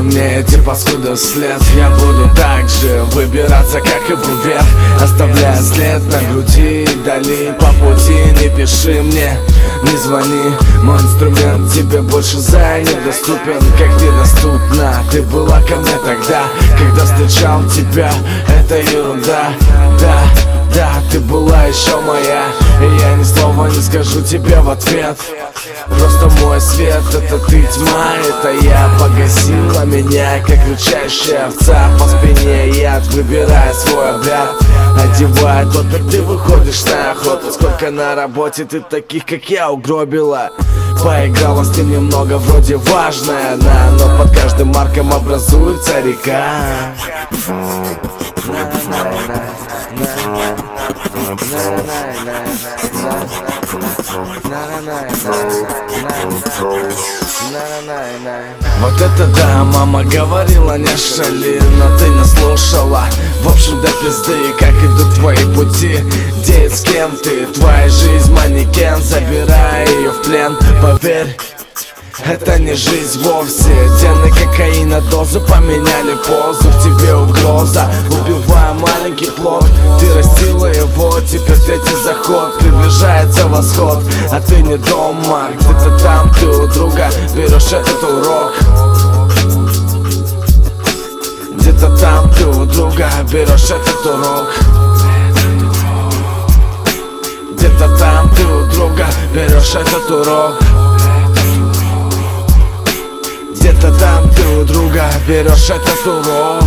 мне эти паскуды вслед. Я буду так же выбираться, как и был вверх, оставляя след на груди. Дали по пути, не пиши мне, не звони. Мой инструмент тебе больше недоступен, как недоступна ты была ко мне тогда, когда встречал тебя. Это ерунда, да, ты была еще моя, и я ни слова не скажу тебе в ответ. Просто мой свет, это ты, тьма, это я. Погасила меня, как рычащая овца по спине яд, выбирая свой обряд. Одевая тот, как ты выходишь на охоту. Сколько на работе ты таких, как я, угробила. Поиграла с ним немного, вроде важная она, но под каждым марком образуется река. Вот это да, мама говорила, не шали, но ты не слушала. В общем, до пизды, как идут твои пути. Где и с кем ты, твоя жизнь манекен, забирай ее в плен. Поверь, это не жизнь вовсе. Дены кокаина, дозу поменяли позу. В тебе угроза, убивая маленький плод. Ты растила его, теперь третий заход. Приближается восход, а ты не дома. Где-то там ты у друга берешь этот урок. Где-то там ты у друга берешь этот урок. Где-то там ты у друга берешь этот урок. Где-то там ты у друга берешь этот урок.